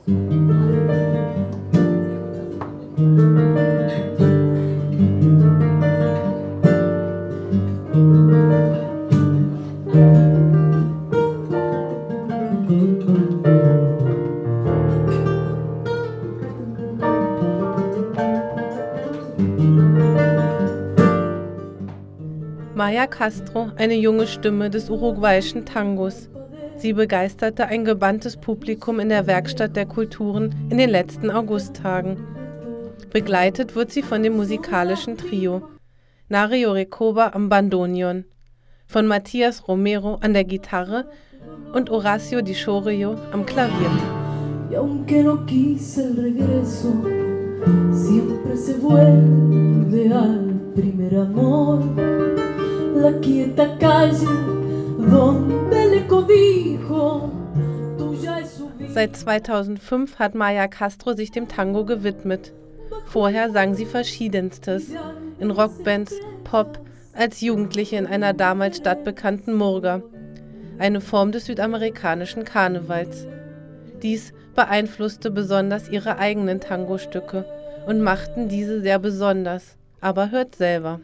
Maya Castro, eine junge Stimme des uruguayischen Tangos. Sie begeisterte ein gebanntes Publikum in der Werkstatt der Kulturen in den letzten Augusttagen. Begleitet wird sie von dem musikalischen Trio Nario Recoba am Bandoneon, von Matías Romero an der Gitarre und Horacio Di Chorio am Klavier. Y aunque no quise el regreso, siempre se vuelve al primer amor. La quieta calle donde le cobijo. Seit 2005 hat Maya Castro sich dem Tango gewidmet. Vorher sang sie Verschiedenstes, in Rockbands, Pop, als Jugendliche in einer damals stadtbekannten Murga, eine Form des südamerikanischen Karnevals. Dies beeinflusste besonders ihre eigenen Tango-Stücke und machten diese sehr besonders. Aber hört selber.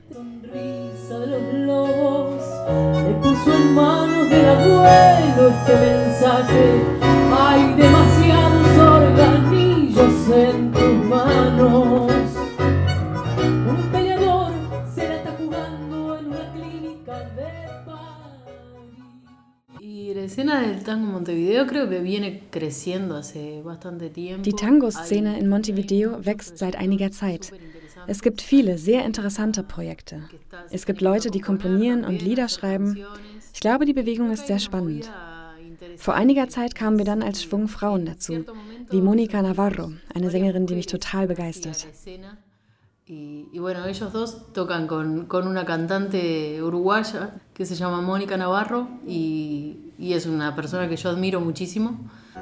Die Tango-Szene in Montevideo wächst seit einiger Zeit. Es gibt viele sehr interessante Projekte. Es gibt Leute, die komponieren und Lieder schreiben. Ich glaube, die Bewegung ist sehr spannend. Vor einiger Zeit kamen wir dann als Schwung Frauen dazu, wie Mónica Navarro, eine Sängerin, die mich total begeistert. Y bueno, ellos dos tocan con una cantante uruguaya que se llama Mónica Navarro y es una persona que yo admiro muchísimo.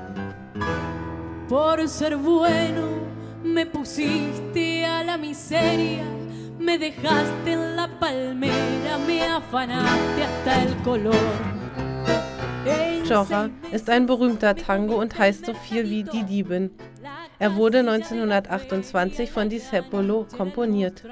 Por ser bueno me pusiste a la miseria, me dejaste en la palmera, me afanaste hasta el color. Chorra ist ein berühmter Tango und heißt so viel wie Die Diebin. Er wurde 1928 von Discepolo komponiert.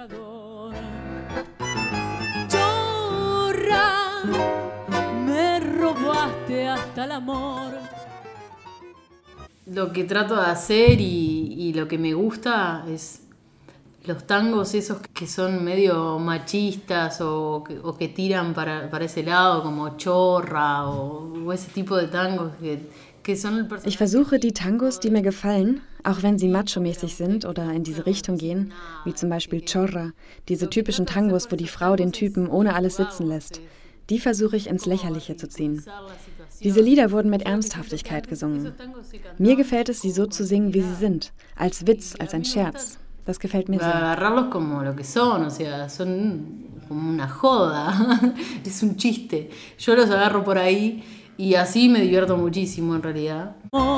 Lo que trato de hacer y lo que me gusta es los tangos esos que son medio machistas o que tiran para ese lado, como Chorra o ese tipo de tangos que son el personaje. Ich versuche die Tangos, die mir gefallen, auch wenn sie macho-mäßig sind oder in diese Richtung gehen, wie zum Beispiel Chorra, diese typischen Tangos, wo die Frau den Typen ohne alles sitzen lässt, die versuche ich ins Lächerliche zu ziehen. Diese Lieder wurden mit Ernsthaftigkeit gesungen. Mir gefällt es, sie so zu singen, wie sie sind, als Witz, als ein Scherz. Das gefällt mir sehr. Agarrarlos como lo que son, o sea, son como una joda, es un chiste. Yo los agarro por ahí y así me divierto muchísimo en realidad.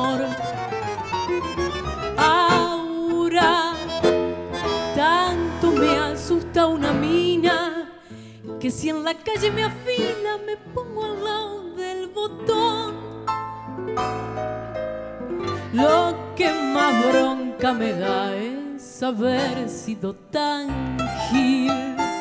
Ahora tanto me asusta una mina que si en la calle me afila me pongo al lado del botón. Lo que más bronca me da es haber sido tan gil.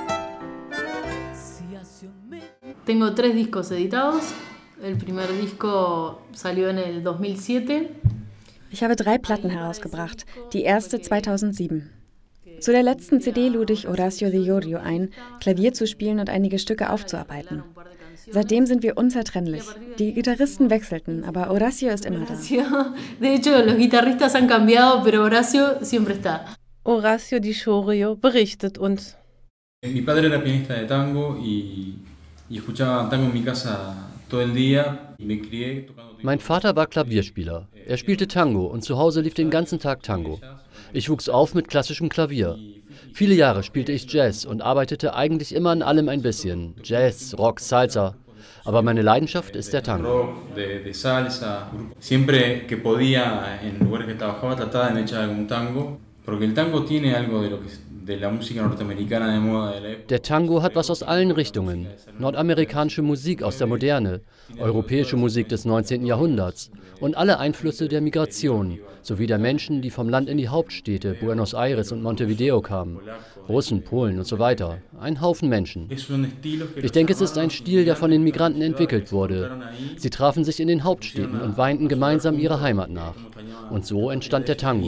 Tengo 3 discos editados. El primer disco salió en el 2007. Ich habe 3 Platten herausgebracht, die erste 2007. Zu der letzten CD lud ich Horacio Di Chorio ein, Klavier zu spielen und einige Stücke aufzuarbeiten. Seitdem sind wir unzertrennlich. Die Gitarristen wechselten, aber Horacio ist immer da. De hecho, los guitarristas han cambiado, pero Horacio siempre está. Horacio Di Chorio berichtet uns. Mi padre era pianista de tango y escuchaba tango en mi casa todo el día y me crié tocando. Mein Vater war Klavierspieler. Er spielte Tango und zu Hause lief den ganzen Tag Tango. Ich wuchs auf mit klassischem Klavier. Viele Jahre spielte ich Jazz und arbeitete eigentlich immer an allem ein bisschen. Jazz, Rock, Salsa. Aber meine Leidenschaft ist der Tango. Rock, de salsa. Siempre que podía, en lugares que trabajaba, trataba de echar algún tango. Porque el tango tiene algo de Der Tango hat was aus allen Richtungen. Nordamerikanische Musik aus der Moderne, europäische Musik des 19. Jahrhunderts und alle Einflüsse der Migration, sowie der Menschen, die vom Land in die Hauptstädte Buenos Aires und Montevideo kamen. Russen, Polen und so weiter. Ein Haufen Menschen. Ich denke, es ist ein Stil, der von den Migranten entwickelt wurde. Sie trafen sich in den Hauptstädten und weinten gemeinsam ihrer Heimat nach. Und so entstand der Tango.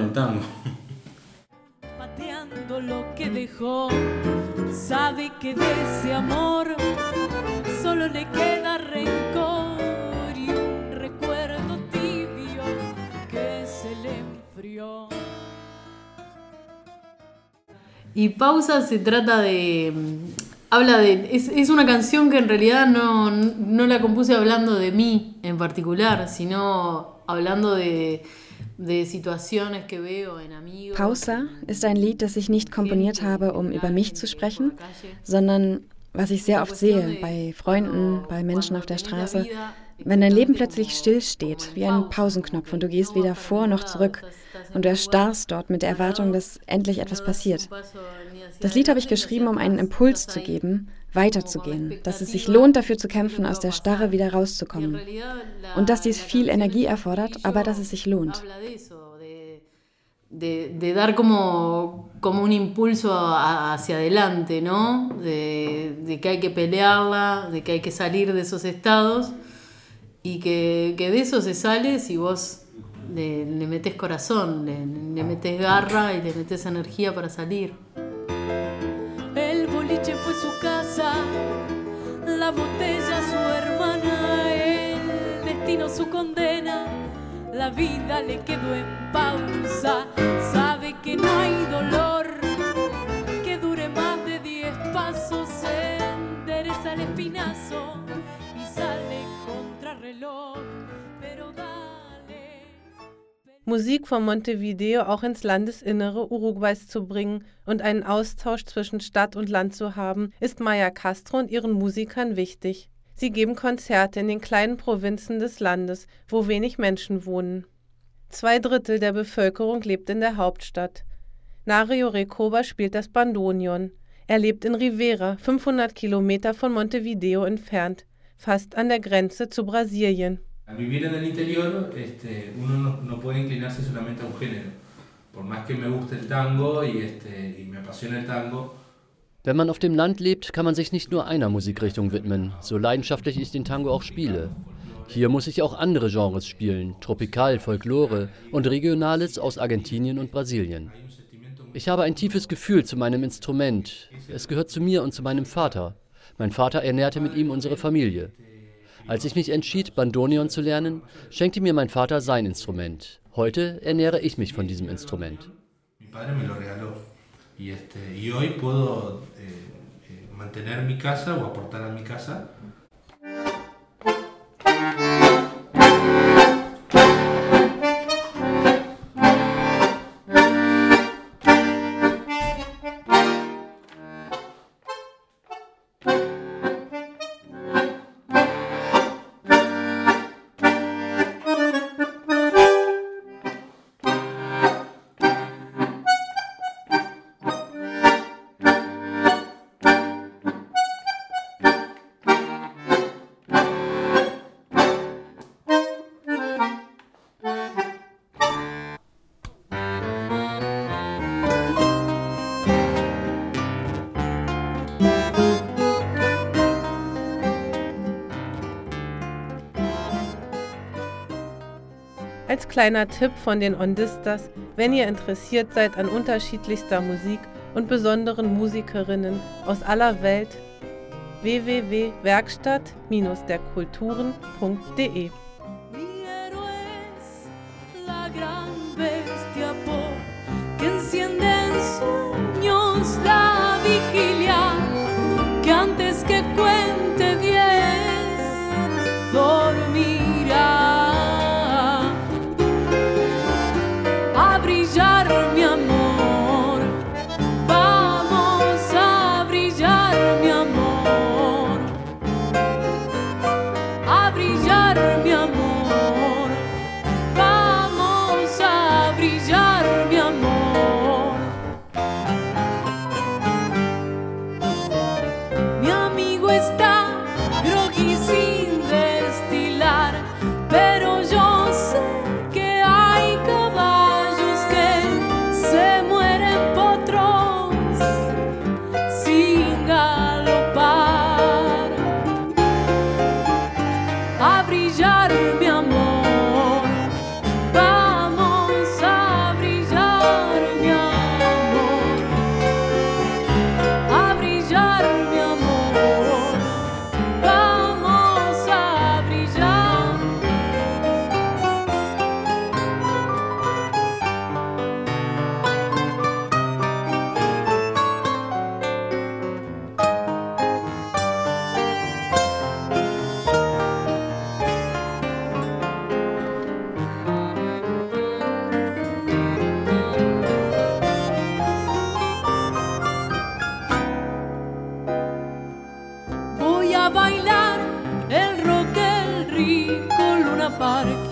Lo que dejó, sabe que de ese amor solo le queda rencor y un recuerdo tibio que se le enfrió. Y Pausa se trata de... Es una canción que en realidad no la compuse hablando de mí en particular, sino hablando de Situationen que veo en amigos. Pausa ist ein Lied, das ich nicht komponiert habe, um über mich zu sprechen, sondern was ich sehr oft sehe bei Freunden, bei Menschen auf der Straße, wenn dein Leben plötzlich stillsteht, wie ein Pausenknopf und du gehst weder vor noch zurück und du erstarrst dort mit der Erwartung, dass endlich etwas passiert. Das Lied habe ich geschrieben, um einen Impuls zu geben, weiterzugehen, dass es sich lohnt, dafür zu kämpfen, aus der Starre wieder rauszukommen. Und dass dies viel Energie erfordert, aber dass es sich lohnt. De dar como un impulso hacia adelante, ¿no? De que hay que pelearla, de que hay que salir de esos estados y que de eso se sale si vos le metes corazón, le metes garra y le metes energía para salir. El boliche fue su casa, la botella su hermana, el destino su condena, la vida le quedó en pausa, sabe que no hay dolor que dure más de 10 pasos, se endereza el espinazo y sale contrarreloj, pero dale. Musik von Montevideo auch ins Landesinnere Uruguays zu bringen und einen Austausch zwischen Stadt und Land zu haben, ist Maya Castro und ihren Musikern wichtig. Sie geben Konzerte in den kleinen Provinzen des Landes, wo wenig Menschen wohnen. 2/3 der Bevölkerung lebt in der Hauptstadt. Nario Recoba spielt das Bandoneon. Er lebt in Rivera, 500 Kilometer von Montevideo entfernt, fast an der Grenze zu Brasilien. Al vivir en el interior, uno no puede inclinarse solamente a un género. Por más que me guste el tango y me apasiona el tango. Wenn man auf dem Land lebt, kann man sich nicht nur einer Musikrichtung widmen, so leidenschaftlich ich den Tango auch spiele. Hier muss ich auch andere Genres spielen, Tropikal, Folklore und Regionales aus Argentinien und Brasilien. Ich habe ein tiefes Gefühl zu meinem Instrument. Es gehört zu mir und zu meinem Vater. Mein Vater ernährte mit ihm unsere Familie. Als ich mich entschied, Bandoneon zu lernen, schenkte mir mein Vater sein Instrument. Heute ernähre ich mich von diesem Instrument. Y hoy puedo mantener mi casa o aportar a mi casa. Als kleiner Tipp von den Ondistas, wenn ihr interessiert seid an unterschiedlichster Musik und besonderen Musikerinnen aus aller Welt, www.werkstatt-derkulturen.de. Mi amor, vamos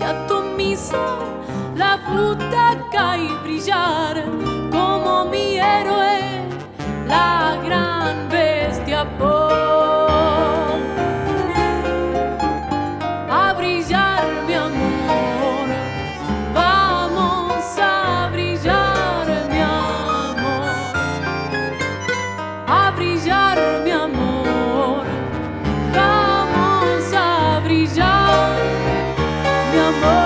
que atomiza la butaca y brillar como mi héroe, la gran bestia pop. A brillar, mi amor, vamos a brillar, mi amor. A brillar, mi amor, vamos a brillar, mi amor.